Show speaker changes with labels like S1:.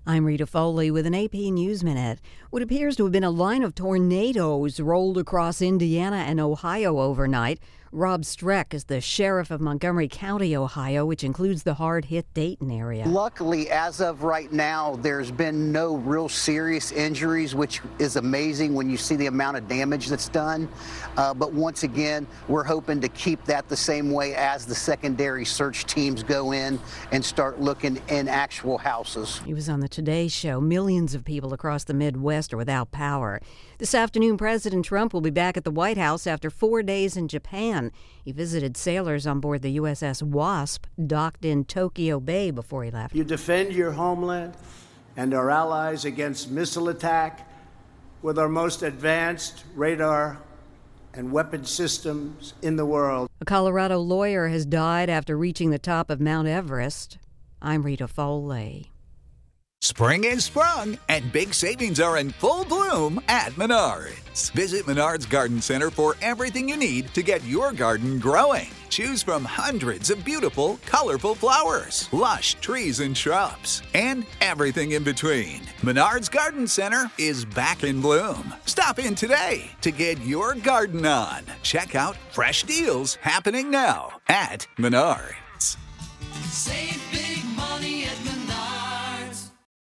S1: I'm Rita Foley with an AP News Minute. What appears to have been a line of tornadoes rolled across Indiana and Ohio overnight. Rob Streck is the sheriff of Montgomery County, Ohio, which includes the hard-hit Dayton area.
S2: Luckily, as of right now, there's been no real serious injuries, which is amazing when you see the amount of damage that's done. But once again, we're hoping to keep that the same way as the secondary search teams go in and start looking in actual houses.
S1: He was on the Today Show. Millions of people across the Midwest are without power. This afternoon, President Trump will be back at the White House after 4 days in Japan. He visited sailors on board the USS Wasp, docked in Tokyo Bay before he left.
S3: You defend your homeland and our allies against missile attack with our most advanced radar and weapon systems in the world.
S1: A Colorado lawyer has died after reaching the top of Mount Everest. I'm Rita Foley.
S4: Spring is sprung, and big savings are in full bloom at Menards. Visit Menards Garden Center for everything you need to get your garden growing. Choose from hundreds of beautiful, colorful flowers, lush trees and shrubs, and everything in between. Menards Garden Center is back in bloom. Stop in today to get your garden on. Check out fresh deals happening now at Menards.
S5: Save